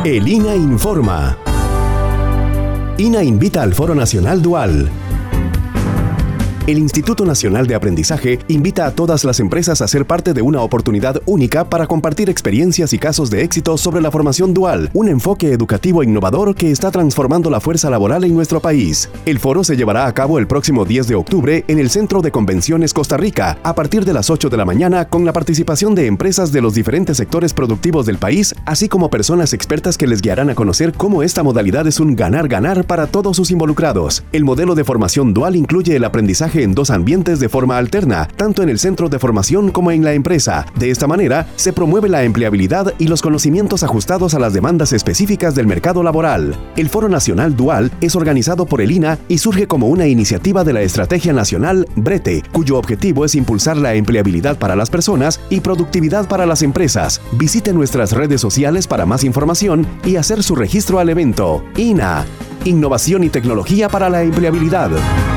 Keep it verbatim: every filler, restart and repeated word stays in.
El I N A informa. I N A invita al Foro Nacional Dual. El Instituto Nacional de Aprendizaje invita a todas las empresas a ser parte de una oportunidad única para compartir experiencias y casos de éxito sobre la formación dual, un enfoque educativo innovador que está transformando la fuerza laboral en nuestro país. El foro se llevará a cabo el próximo diez de octubre en el Centro de Convenciones Costa Rica, a partir de las ocho de la mañana, con la participación de empresas de los diferentes sectores productivos del país, así como personas expertas que les guiarán a conocer cómo esta modalidad es un ganar-ganar para todos sus involucrados. El modelo de formación dual incluye el aprendizaje en dos ambientes de forma alterna, tanto en el centro de formación como en la empresa. De esta manera, se promueve la empleabilidad y los conocimientos ajustados a las demandas específicas del mercado laboral. El Foro Nacional Dual es organizado por el I N A y surge como una iniciativa de la Estrategia Nacional BRETE, cuyo objetivo es impulsar la empleabilidad para las personas y productividad para las empresas. Visite nuestras redes sociales para más información y hacer su registro al evento. I N A, Innovación y Tecnología para la Empleabilidad.